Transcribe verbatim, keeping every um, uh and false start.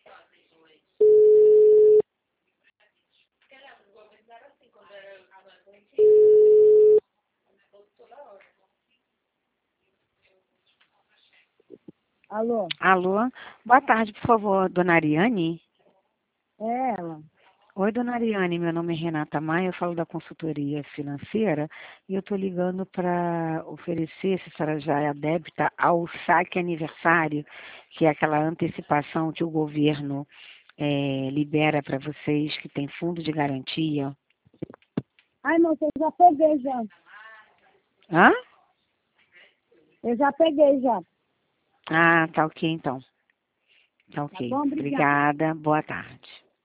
Alô? Alô? Boa tarde, por favor, dona Ariane. É ela. Oi, dona Ariane, meu nome é Renata Maia, eu falo da consultoria financeira e eu estou ligando para oferecer, se a senhora já é adepta, ao saque aniversário, que é aquela antecipação que o governo eh, libera para vocês, que tem fundo de garantia. Ai, moça, eu já peguei já. Hã? Eu já peguei já. Ah, tá ok então. Tá Tá ok. bom? Obrigada. Obrigada, boa tarde.